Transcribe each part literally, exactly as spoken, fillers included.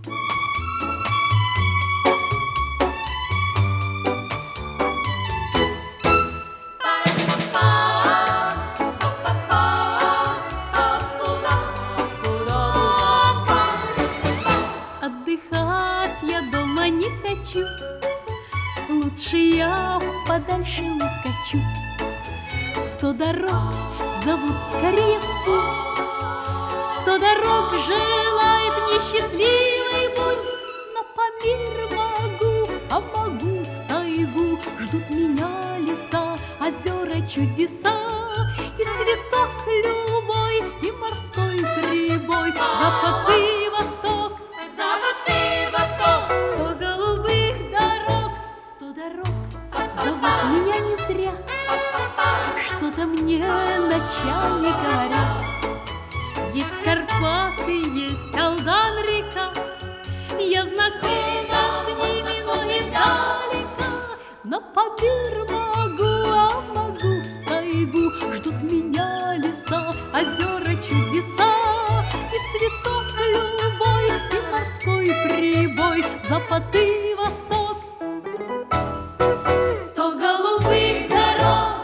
Отдыхать я дома не хочу, лучше я подальше укачу. Сто дорог зовут скорее в путь, сто дорог желает мне счастливый путь. Но по миру могу, а могу в тайгу, ждут меня леса, озера, чудеса. И цветок любой, и морской прибой, запад и восток, запад и восток. Сто голубых дорог, сто дорог зовут меня не зря. Что-то мне ночами говорят. Есть Карпаты, есть Алдан-река, я знакома с ними, но издалека. Но по миру могу, а могу в тайгу, ждут меня леса, озера, чудеса. И цветок любой, и морской прибой, запад и восток. Сто голубых дорог.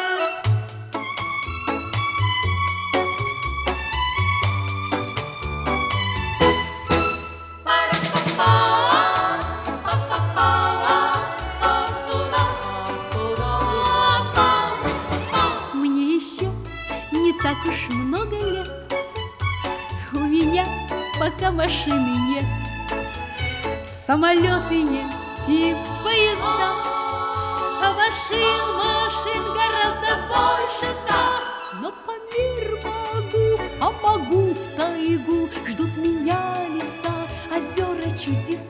Мне еще не так уж много лет, у меня пока машины нет. Самолеты есть и поезда, а машин, машин гораздо больше ста. Но по миру могу, а могу в тайгу, ждут меня леса, озера, чудеса.